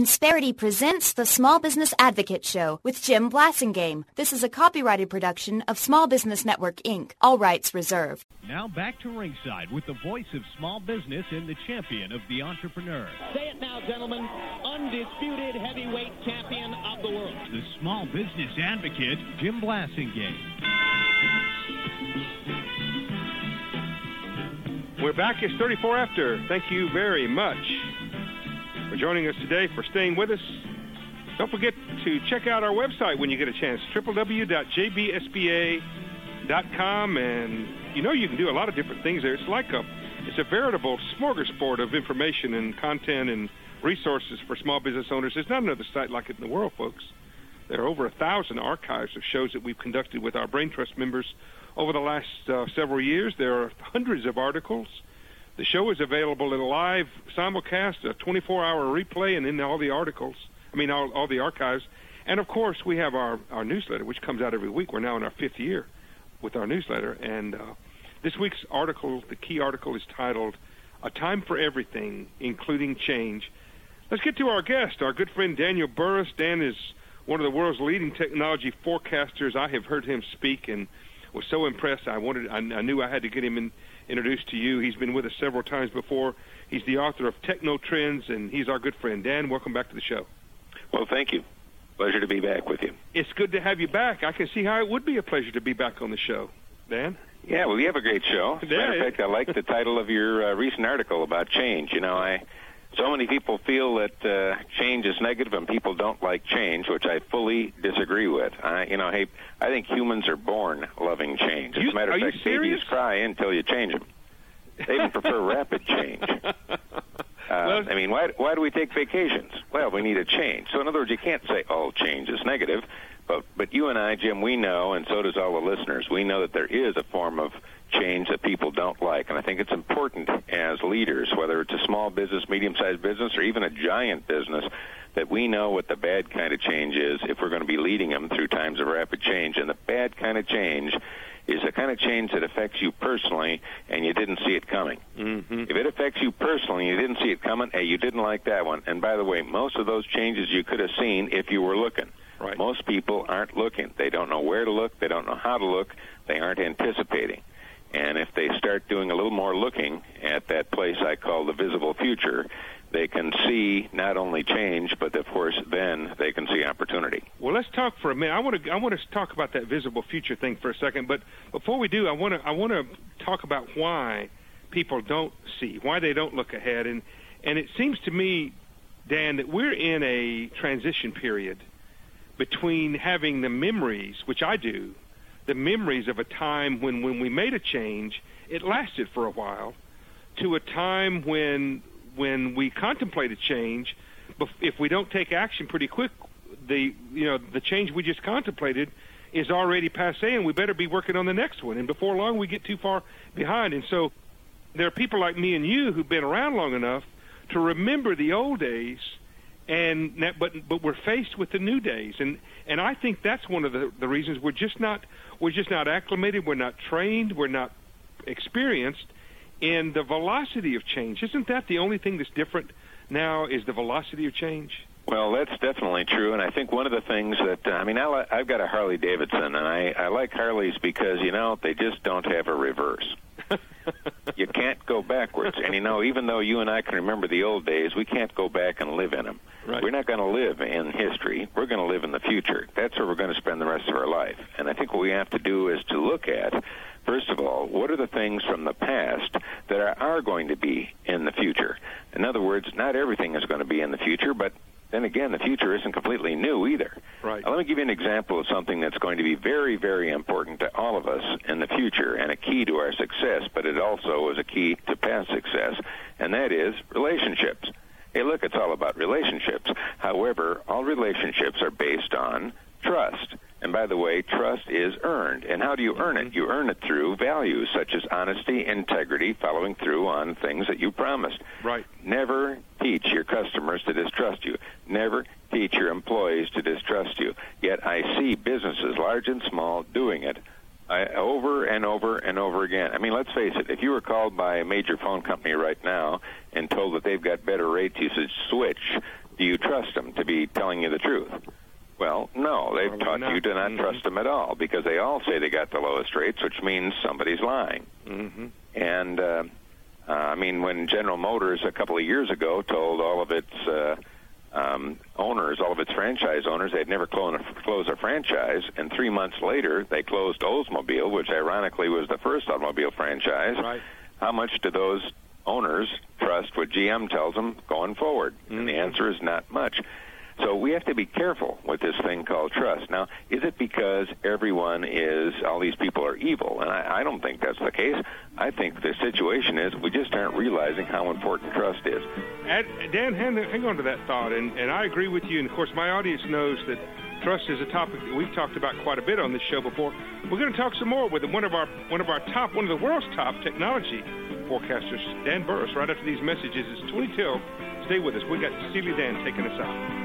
Insperity presents the Small Business Advocate Show with Jim Blasingame. This is a copyrighted production of Small Business Network, Inc. All rights reserved. Now back to ringside with the voice of small business and the champion of the entrepreneur. Say it now, gentlemen. Undisputed heavyweight champion of the world. The Small Business Advocate, Jim Blasingame. We're back. It's 34 after. Thank you very much for joining us today, for staying with us. Don't forget to check out our website when you get a chance, www.jbsba.com, and you can do a lot of different things there. It's a veritable smorgasbord of information and content and resources for small business owners. There's not another site like it in the world, folks. There are over 1,000 archives of shows that we've conducted with our Brain Trust members over the last several years. There are hundreds of articles. The show is available in a live simulcast, a 24-hour replay, and in all the articles. All the archives. And, of course, we have our newsletter, which comes out every week. We're now in our 5th year with our newsletter. And this week's article, the key article, is titled, A Time for Everything, Including Change. Let's get to our guest, our good friend Daniel Burrus. Dan is one of the world's leading technology forecasters. I have heard him speak and was so impressed. I knew I had to get him introduced to you. He's been with us several times before. He's the author of Techno Trends, and he's our good friend. Dan, welcome back to the show. Well, thank you. Pleasure to be back with you. It's good to have you back. I can see how it would be a pleasure to be back on the show. Dan? Yeah, well, you have a great show. As a matter of fact, I like the title of your recent article about change. So many people feel that change is negative and people don't like change, which I fully disagree with. I think humans are born loving change. As a matter of fact, babies cry until you change them. They even prefer rapid change. Why do we take vacations? Well, we need a change. So in other words, you can't say, change is negative. But you and I, Jim, we know, and so does all the listeners, we know that there is a form of change that people don't like. And I think it's important as leaders, whether it's a small business, medium-sized business, or even a giant business, that we know what the bad kind of change is if we're going to be leading them through times of rapid change. And the bad kind of change is the kind of change that affects you personally and you didn't see it coming. Mm-hmm. If it affects you personally and you didn't see it coming, hey, you didn't like that one. And by the way, most of those changes you could have seen if you were looking. Right. Most people aren't looking. They don't know where to look. They don't know how to look. They aren't anticipating. And if they start doing a little more looking at that place I call the visible future, they can see not only change, but, of course, then they can see opportunity. Well, let's talk for a minute. I want to talk about that visible future thing for a second. But before we do, I want to talk about why people don't see, why they don't look ahead. And it seems to me, Dan, that we're in a transition period between having the memories, which I do, the memories of a time when we made a change, it lasted for a while, to a time when we contemplate a change, if we don't take action pretty quick, the change we just contemplated is already passé, and we better be working on the next one. And before long, we get too far behind. And so there are people like me and you who've been around long enough to remember the old days, but we're faced with the new days, and I think that's one of the reasons we're just not acclimated, we're not trained, we're not experienced in the velocity of change. Isn't that the only thing that's different now, is the velocity of change? Well, that's definitely true, and I think one of the things that, I've got a Harley Davidson, and I like Harleys because, they just don't have a reverse. You can't go backwards. And, even though you and I can remember the old days, we can't go back and live in them. Right. We're not going to live in history. We're going to live in the future. That's where we're going to spend the rest of our life. And I think what we have to do is to look at, first of all, what are the things from the past that are going to be in the future? In other words, not everything is going to be in the future, but then again, the future isn't completely new either. Right. Now, let me give you an example of something that's going to be very, very important to all of us in the future and a key to our success, but it also is a key to past success, and that is relationships. Hey, look, it's all about relationships. However, all relationships are based on trust. And by the way, trust is earned. And how do you earn it? You earn it through values such as honesty, integrity, following through on things that you promised. Right. Never teach your customers to distrust you. Never teach your employees to distrust you. Yet I see businesses, large and small, doing it over and over and over again. I mean, let's face it. If you were called by a major phone company right now and told that they've got better rates, you should switch. do you trust them to be telling you the truth? Well, no, they've taught you to not trust them at all, because they all say they got the lowest rates, which means somebody's lying. And, I mean, when General Motors a couple of years ago told all of its owners, all of its franchise owners, they'd never close a franchise, and 3 months later they closed Oldsmobile, which ironically was the first automobile franchise. Right. How much do those owners trust what GM tells them going forward? And the answer is not much. So we have to be careful with this thing called trust. Now, is it because all these people are evil? And I don't think that's the case. I think the situation is we just aren't realizing how important trust is. Dan, hang on to that thought, and I agree with you. And, of course, my audience knows that trust is a topic that we've talked about quite a bit on this show before. We're going to talk some more with one of the world's top technology forecasters, Dan Burris, right after these messages. It's 20 till. Stay with us. We got Steely Dan taking us out.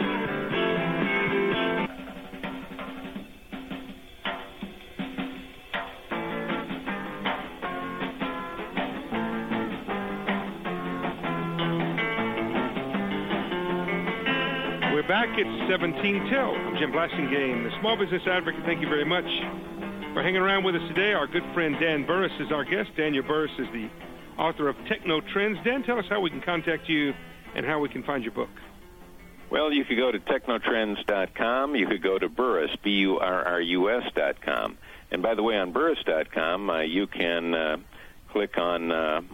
We're back at 17 till. I'm Jim Blasingame, the Small Business Advocate. Thank you very much for hanging around with us today. Our good friend Dan Burris is our guest. Daniel Burris is the author of Techno Trends. Dan, tell us how we can contact you and how we can find your book. Well, you could go to technotrends.com. You could go to Burris, BURRUS.com. And by the way, on Burris.com, you can click on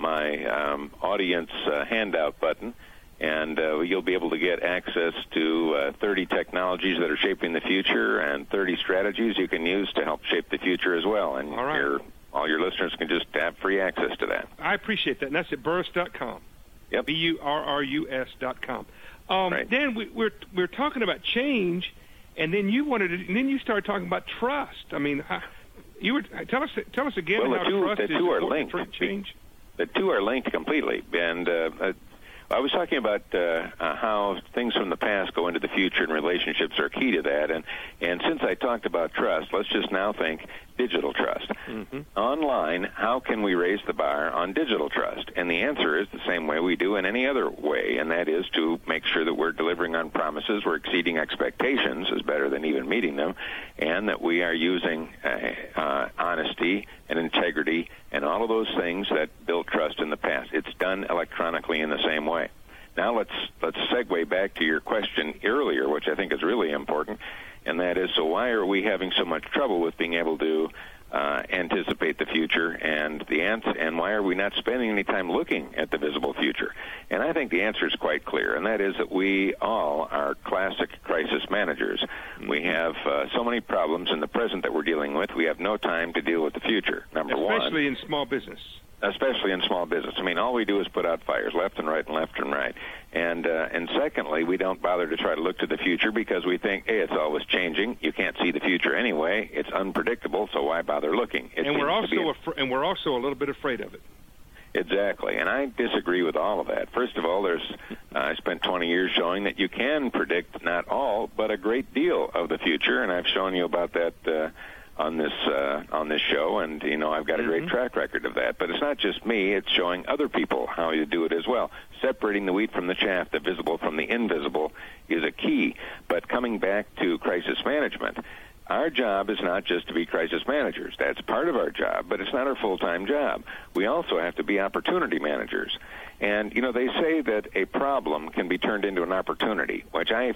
my audience handout button, and you'll be able to get access to 30 technologies that are shaping the future and 30 strategies you can use to help shape the future as well. And all your listeners can just have free access to that. I appreciate that, and that's at Burris.com. Yep. BURRUS.com. Right. Dan, we're talking about change, and then you started talking about trust. I mean, tell us again how trust is important for change. The two are linked completely, and I was talking about how things from the past go into the future, and relationships are key to that. And since I talked about trust, let's just now think digital trust. Online, how can we raise the bar on digital trust? And the answer is the same way we do in any other way, and that is to make sure that we're delivering on promises, we're exceeding expectations is better than even meeting them, and that we are using honesty and integrity and all of those things that built trust in the past. It's done electronically in the same way. Now let's segue back to your question earlier, which I think is really important, and that is, so why are we having so much trouble with being able to anticipate the future, and why are we not spending any time looking at the visible future? And I think the answer is quite clear, and that is that we all are classic crisis managers. We have so many problems in the present that we're dealing with, we have no time to deal with the future, number one. Especially in small business. Especially in small business. I mean, all we do is put out fires left and right and left and right. And secondly, we don't bother to try to look to the future because we think, hey, it's always changing. You can't see the future anyway. It's unpredictable, so why bother looking? And we're also a little bit afraid of it. Exactly, and I disagree with all of that. First of all, I spent 20 years showing that you can predict not all, but a great deal of the future, and I've shown you about that on this show, and I've got a great track record of that. But it's not just me; it's showing other people how you do it as well. Separating the wheat from the chaff, the visible from the invisible, is a key. But coming back to crisis management, our job is not just to be crisis managers. That's part of our job, but it's not our full-time job. We also have to be opportunity managers. And, they say that a problem can be turned into an opportunity, which I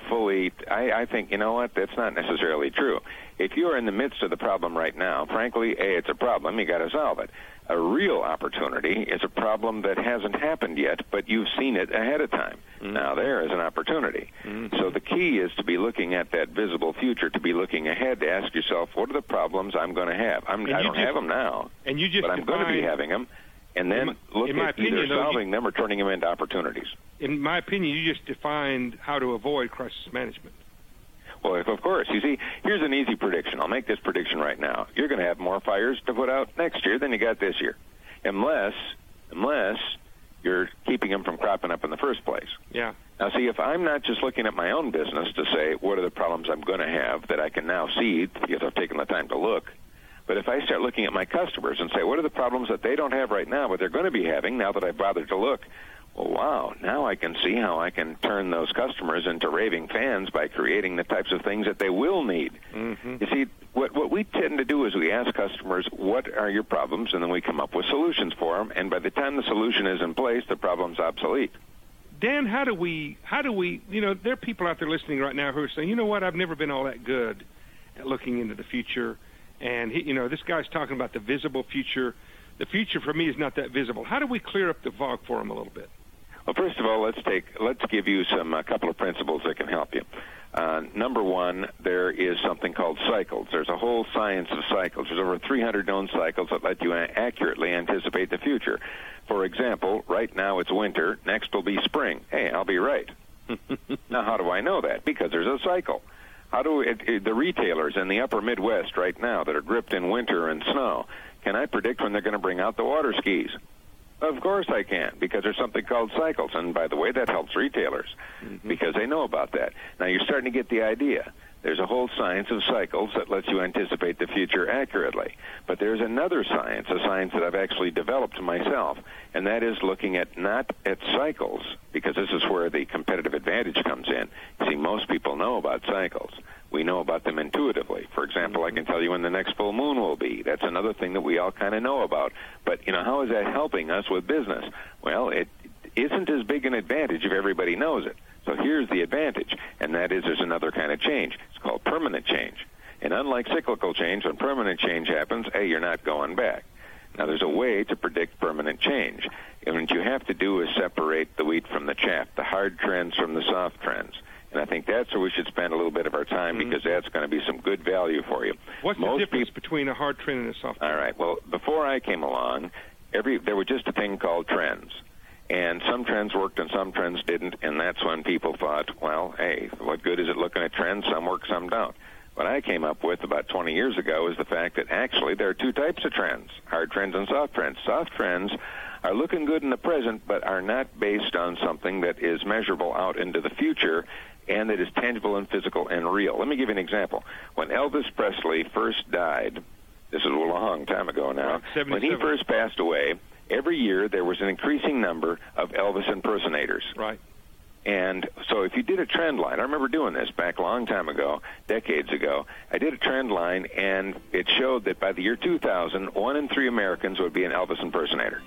think, that's not necessarily true. If you are in the midst of the problem right now, frankly, it's a problem. You got to solve it. A real opportunity is a problem that hasn't happened yet, but you've seen it ahead of time. Now there is an opportunity. So the key is to be looking at that visible future, to be looking ahead, to ask yourself, what are the problems I'm going to have? I don't have them now, but I'm going to be having them. And then look at either solving them or turning them into opportunities. In my opinion, you just defined how to avoid crisis management. Well, of course. You see, here's an easy prediction. I'll make this prediction right now. You're going to have more fires to put out next year than you got this year, unless you're keeping them from cropping up in the first place. Yeah. Now, see, if I'm not just looking at my own business to say, what are the problems I'm going to have that I can now see because I've taken the time to look, but if I start looking at my customers and say, what are the problems that they don't have right now, but they're going to be having now that I've bothered to look, Well, wow, now I can see how I can turn those customers into raving fans by creating the types of things that they will need. Mm-hmm. You see, what we tend to do is we ask customers, what are your problems, and then we come up with solutions for them, and by the time the solution is in place, the problem's obsolete. Dan, how do we, there are people out there listening right now who are saying, you know what, I've never been all that good at looking into the future, and, this guy's talking about the visible future. The future for me is not that visible. How do we clear up the fog for them a little bit? Well, first of all, let's give you a couple of principles that can help you. Number one, there is something called cycles. There's a whole science of cycles. There's over 300 known cycles that let you accurately anticipate the future. For example, right now it's winter. Next will be spring. Hey, I'll be right. Now, how do I know that? Because there's a cycle. The retailers in the upper Midwest right now that are gripped in winter and snow, can I predict when they're going to bring out the water skis? Of course I can, because there's something called cycles. And by the way, that helps retailers because they know about that. Now you're starting to get the idea. There's a whole science of cycles that lets you anticipate the future accurately. But there's another science, a science that I've actually developed myself, and that is looking at not at cycles, because this is where the competitive advantage comes in. See, most people know about cycles. We know about them intuitively. For example, I can tell you when the next full moon will be. That's another thing that we all kind of know about. But, how is that helping us with business? Well, it isn't as big an advantage if everybody knows it. So here's the advantage, and that is there's another kind of change. It's called permanent change. And unlike cyclical change, when permanent change happens, you're not going back. Now, there's a way to predict permanent change. And what you have to do is separate the wheat from the chaff, the hard trends from the soft trends. And I think that's where we should spend a little bit of our time because that's going to be some good value for you. What's the difference between a hard trend and a soft trend? All right. Well, before I came along, there was just a thing called trends. And some trends worked and some trends didn't, and that's when people thought, well, hey, what good is it looking at trends? Some work, some don't. What I came up with about 20 years ago is the fact that actually there are two types of trends, hard trends and soft trends. Soft trends are looking good in the present but are not based on something that is measurable out into the future and that is tangible and physical and real. Let me give you an example. When Elvis Presley first died, this is a long time ago now, when he first passed away, every year there was an increasing number of Elvis impersonators. Right. And so if you did a trend line, I remember doing this back a long time ago, decades ago. I did a trend line, and it showed that by the year 2000, 1 in 3 Americans would be an Elvis impersonator.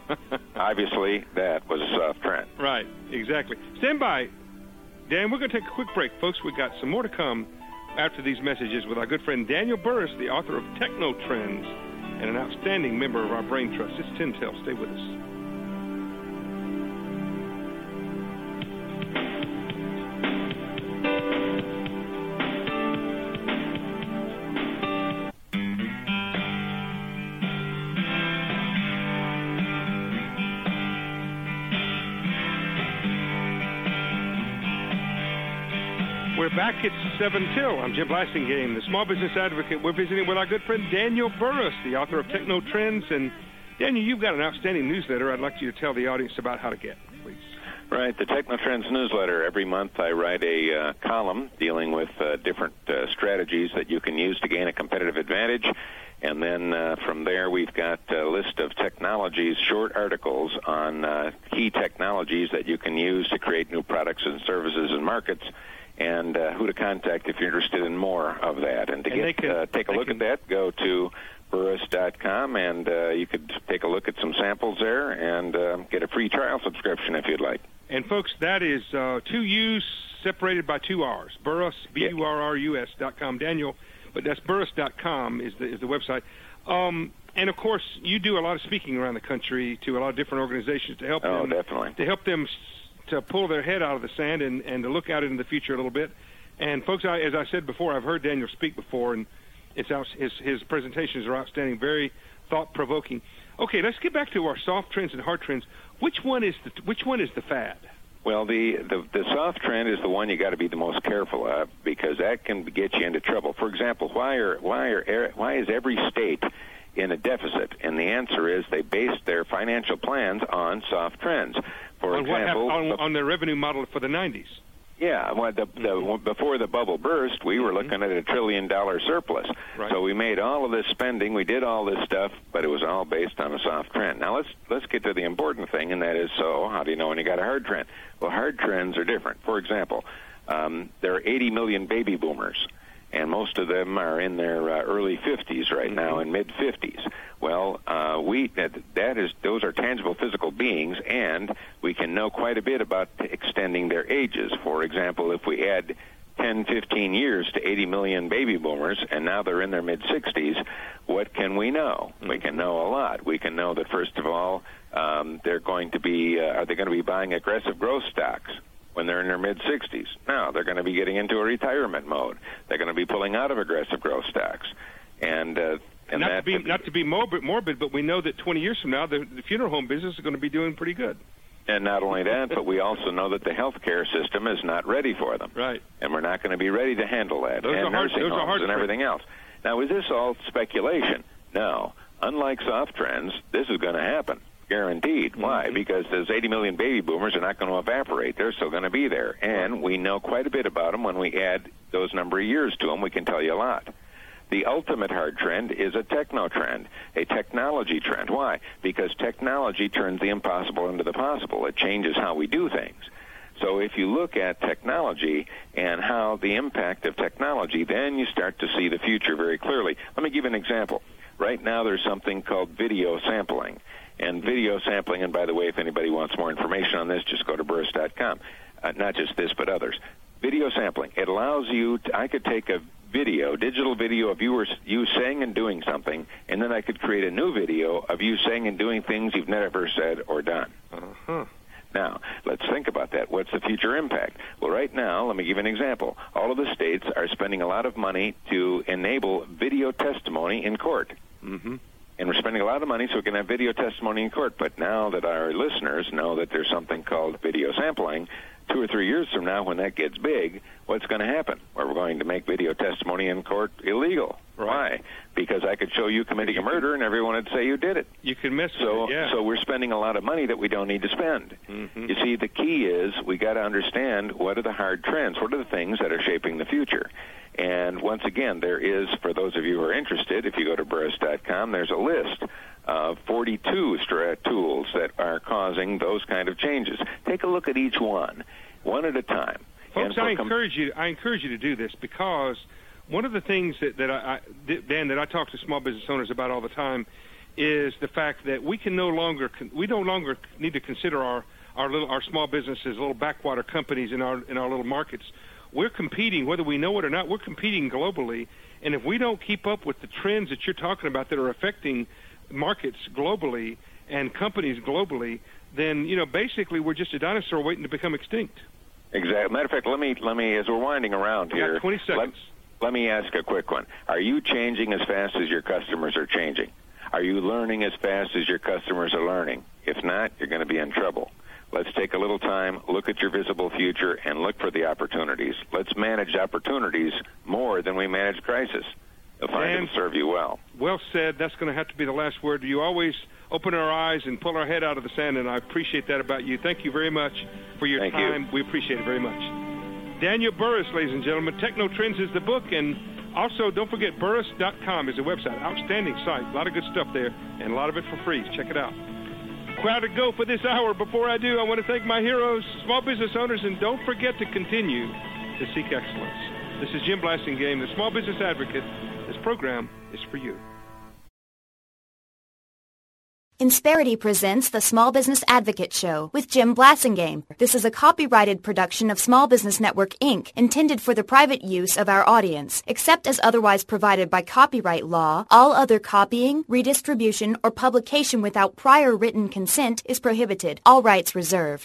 Obviously, that was a soft trend. Right, exactly. Stand by. Dan, we're going to take a quick break. Folks, we've got some more to come after these messages with our good friend Daniel Burrus, the author of Techno Trends and an outstanding member of our Brain Trust. It's Tintel. Stay with us. We're back. It's 7 till. I'm Jim Blasingame, the Small Business Advocate. We're visiting with our good friend Daniel Burrus, the author of Techno Trends. And, Daniel, you've got an outstanding newsletter I'd like you to tell the audience about how to get, please. Right, the Techno Trends newsletter. Every month I write a column dealing with different strategies that you can use to gain a competitive advantage. And then from there, we've got a list of technologies, short articles on key technologies that you can use to create new products and services and markets, and who to contact if you're interested in more of that. And to take a look at that, go to Burrus.com, and you could take a look at some samples there and get a free trial subscription if you'd like. And, folks, that is 2 U's separated by 2 R's. Burrus, BURRUS.com. Daniel, but that's Burrus.com is the website. And, of course, you do a lot of speaking around the country to a lot of different organizations to help them. Definitely. To help them to pull their head out of the sand and to look out into the future a little bit. And, folks, as I said before, I've heard Daniel speak before, and his presentations are outstanding, very thought-provoking. Okay, let's get back to our soft trends and hard trends. Which one is the fad? Well, the soft trend is the one you got to be the most careful of because that can get you into trouble. For example, why is every state in a deficit? And the answer is they base their financial plans on soft trends. For example, on their revenue model for the 90s. Yeah, well, before the bubble burst, we were looking at $1 trillion surplus. Right. So we made all of this spending, we did all this stuff, but it was all based on a soft trend. Now let's get to the important thing, and that is, so how do you know when you got a hard trend? Well, hard trends are different. For example, there are 80 million baby boomers, and most of them are in their early 50s right now, and mid-50s. Well, those are tangible physical beings, and we can know quite a bit about extending their ages. For example, if we add 10, 15 years to 80 million baby boomers, and now they're in their mid-60s, what can we know? We can know a lot. We can know that, first of all, they're going to be, are they going to be buying aggressive growth stocks when they're in their mid-60s? No, they're going to be getting into a retirement mode. They're going to be pulling out of aggressive growth stocks. And not to be morbid, but we know that 20 years from now, the funeral home business is going to be doing pretty good. And not only that, but we also know that the healthcare system is not ready for them. Right. And we're not going to be ready to handle that. Those and are hard, nursing those homes are hard and everything else. Now, is this all speculation? No. Unlike soft trends, this is going to happen. Guaranteed. Why? Because those 80 million baby boomers are not going to evaporate. They're still going to be there. And we know quite a bit about them. When we add those number of years to them, we can tell you a lot. The ultimate hard trend is a techno trend, a technology trend. Why? Because technology turns the impossible into the possible. It changes how we do things. So if you look at technology and how the impact of technology, then you start to see the future very clearly. Let me give you an example. Right now there's something called video sampling. And video sampling, and by the way, if anybody wants more information on this, just go to Burris.com. Not just this, but others. Video sampling. It allows you I could take a video, digital video of you saying and doing something, and then I could create a new video of you saying and doing things you've never said or done. Now, let's think about that. What's the future impact? Well, right now, let me give you an example. All of the states are spending a lot of money to enable video testimony in court. And we're spending a lot of money so we can have video testimony in court. But now that our listeners know that there's something called video sampling, 2 or 3 years from now when that gets big, what's going to happen? Well, we're going to make video testimony in court illegal. Why? Because I could show you committing a murder and everyone would say you did it. You can miss it, yeah. So we're spending a lot of money that we don't need to spend. You see, the key is we got to understand what are the hard trends, what are the things that are shaping the future. And once again, there is, for those of you who are interested, if you go to Burris.com, there's a list of 42 tools that are causing those kind of changes. Take a look at each one at a time. Folks, I encourage you to do this, because one of the things that I talk to small business owners about all the time is the fact that we no longer need to consider our small businesses little backwater companies in our little markets. We're competing, whether we know it or not. We're competing globally, and if we don't keep up with the trends that you're talking about that are affecting markets globally and companies globally, then basically we're just a dinosaur waiting to become extinct. Exactly. Matter of fact, let me as we're winding around here. 20 seconds. Let me ask a quick one. Are you changing as fast as your customers are changing? Are you learning as fast as your customers are learning? If not, you're going to be in trouble. Let's take a little time, look at your visible future, and look for the opportunities. Let's manage opportunities more than we manage crisis. You'll find it'll serve you well. Well said. That's going to have to be the last word. You always open our eyes and pull our head out of the sand, and I appreciate that about you. Thank you very much for your time. We appreciate it very much. Daniel Burris, ladies and gentlemen. Techno Trends is the book, and also don't forget Burris.com is the website. Outstanding site. A lot of good stuff there, and a lot of it for free. Check it out. Crowd to go for this hour. Before I do, I want to thank my heroes, small business owners, and don't forget to continue to seek excellence. This is Jim Blasingame, the Small Business Advocate. This program is for you. Insperity presents the Small Business Advocate Show with Jim Blasingame. This is a copyrighted production of Small Business Network, Inc., intended for the private use of our audience. Except as otherwise provided by copyright law, all other copying, redistribution, or publication without prior written consent is prohibited. All rights reserved.